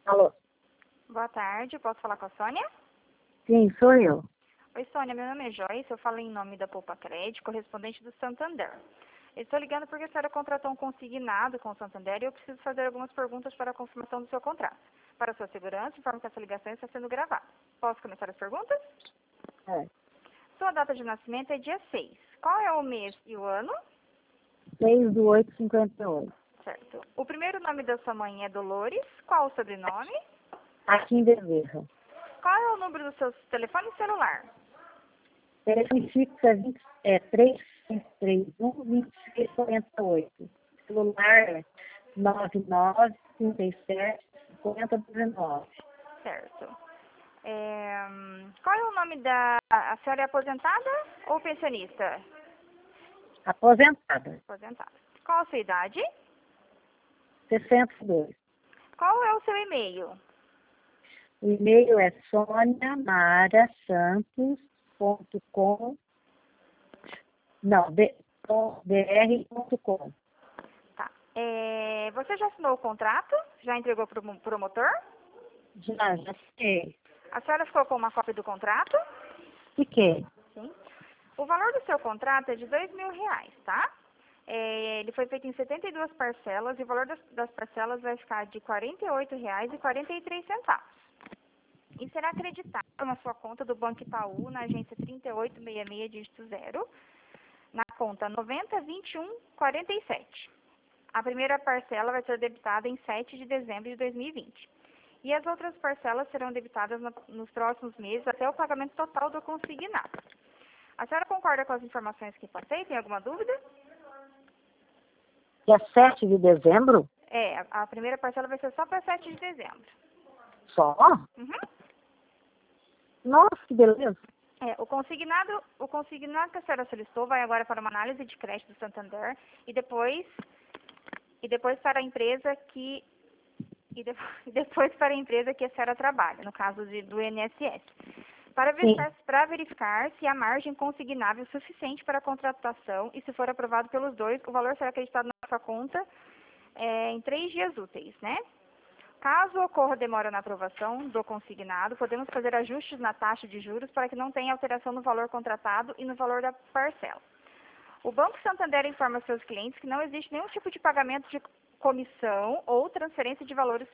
Alô? Boa tarde, posso falar com a Sônia? Sim, sou eu. Oi, Sônia, meu nome é Joyce, eu falo em nome da Poupa Crédito, correspondente do Santander. Eu estou ligando porque a senhora contratou um consignado com o Santander e eu preciso fazer algumas perguntas para a confirmação do seu contrato. Para sua segurança, informo que essa ligação está sendo gravada. Posso começar as perguntas? É. Sua data de nascimento é dia 6. Qual é o mês e o ano? 6/8/58. Certo. O primeiro nome da sua mãe é Dolores. Qual o sobrenome? Aqui em Bezerra. Qual é o número do seu telefone celular? Telefone fixo é 3531-2648. Celular é 99-37-50-19. Certo. Qual é o nome da... A senhora é aposentada ou pensionista? Aposentada. Aposentada. Qual a sua idade? 62. Qual é o seu e-mail? O e-mail é soniamarasantos.com. Não, br.com. Tá. Você já assinou o contrato? Já entregou para o promotor? Já sei. A senhora ficou com uma cópia do contrato? Fiquei. Sim. O valor do seu contrato é de R$2.000, tá? Ele foi feito em 72 parcelas e o valor das parcelas vai ficar de R$48,43. E será acreditado na sua conta do Banco Itaú, na agência 3866, dígito 0, na conta 902147. A primeira parcela vai ser debitada em 7 de dezembro de 2020. E as outras parcelas serão debitadas nos próximos meses até o pagamento total do consignado. A senhora concorda com as informações que passei? Tem alguma dúvida? Dia 7 de dezembro? A primeira parcela vai ser só para 7 de dezembro. Só? Uhum. Nossa, que beleza. O consignado que a senhora solicitou vai agora para uma análise de crédito do Santander e depois para a empresa que depois para a empresa que a senhora trabalha, no caso do INSS. Para verificar se há margem consignável suficiente para a contratação e se for aprovado pelos dois, o valor será acreditado na sua conta em 3 dias úteis, né? Caso ocorra demora na aprovação do consignado, podemos fazer ajustes na taxa de juros para que não tenha alteração no valor contratado e no valor da parcela. O Banco Santander informa seus clientes que não existe nenhum tipo de pagamento de comissão ou transferência de valores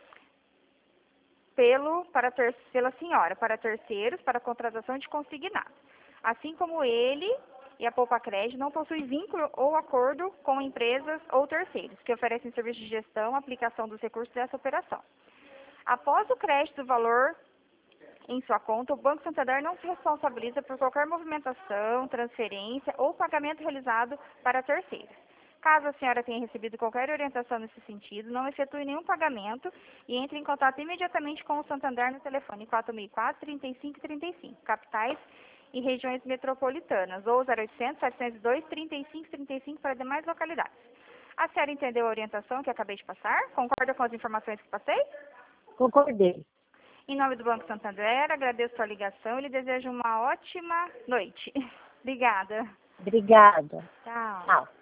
pela senhora, para terceiros, para a contratação de consignado. Assim como ele e a Poupa Crédito não possuem vínculo ou acordo com empresas ou terceiros que oferecem serviços de gestão, aplicação dos recursos dessa operação. Após o crédito do valor em sua conta, o Banco Santander não se responsabiliza por qualquer movimentação, transferência ou pagamento realizado para terceiros. Caso a senhora tenha recebido qualquer orientação nesse sentido, não efetue nenhum pagamento e entre em contato imediatamente com o Santander no telefone 4004-3535, capitais e regiões metropolitanas, ou 0800-702-3535 para demais localidades. A senhora entendeu a orientação que acabei de passar? Concorda com as informações que passei? Concordei. Em nome do Banco Santander, agradeço a ligação e lhe desejo uma ótima noite. Obrigada. Obrigada. Tchau. Tchau.